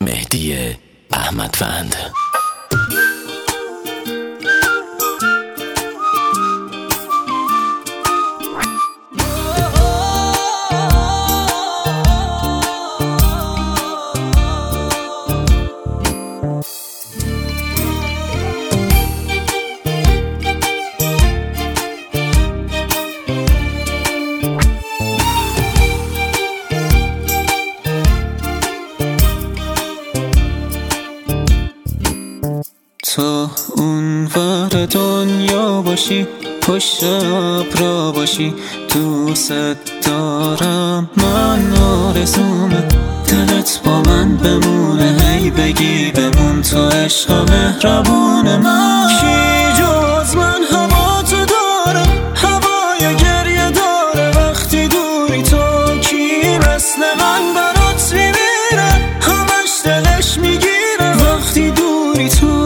مهدی احمدوند. تو اونور دنیا باشی، پشت ابرا باشی، دوست دارم، من آرزومه دلت با من بمونه، هی بگی بمون تو عشق مهربون من. کی جز من هوا تو داره، هوای گریه داره وقتی دوری تو، کی مثل من برات میمیره، همش دلش میگیره وقتی دوری تو.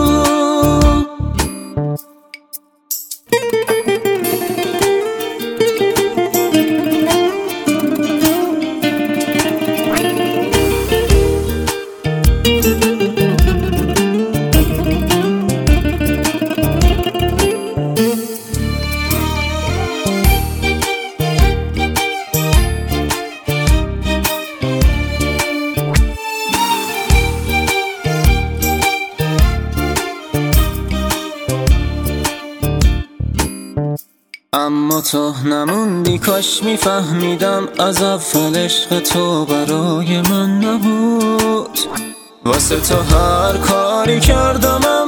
اما تو نموندی، کاش میفهمیدم از اول عشق تو برای من نبود، واسه تو هر کاری کردم